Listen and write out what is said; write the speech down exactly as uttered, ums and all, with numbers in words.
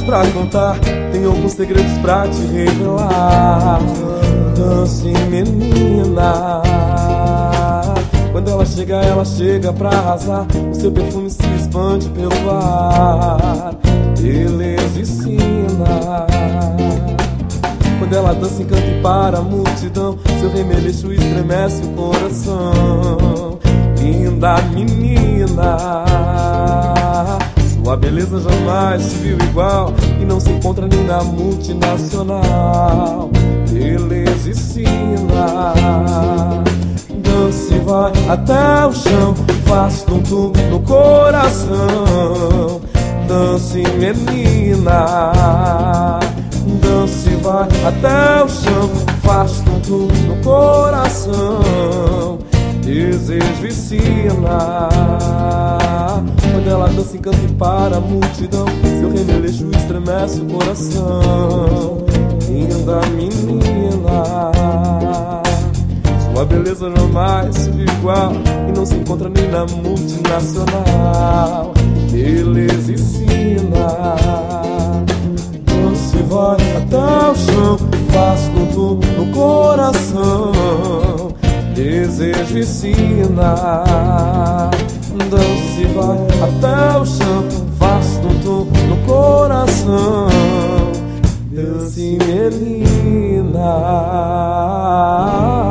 histórias pra contar, tenho alguns segredos pra te revelar. Dance, menina. Quando ela chega, ela chega pra arrasar. O seu perfume se expande pelo ar. Belezicina. Quando ela dança, encanta e para a multidão. Seu remeleixo estremece o coração. Linda menina. Sua beleza jamais se viu igual e não se encontra nem na multinacional. Belezicina. Dance, vai até o chão, faz tum-tum no coração. Dance, menina. Dance, vai até o chão, faz tum-tum no coração. Desejo ensina. Quando ela dança, encanta e para a multidão. Seu remeleixo estremece o coração. Linda menina. Sua beleza jamais se viu igual e não se encontra nem na multinacional. Beleza ensina. Dance, vai até o chão, faz tum-tum no coração. Desejo ensina. Dance, vai até o chão, faz tum-tum no coração. Dance, menina.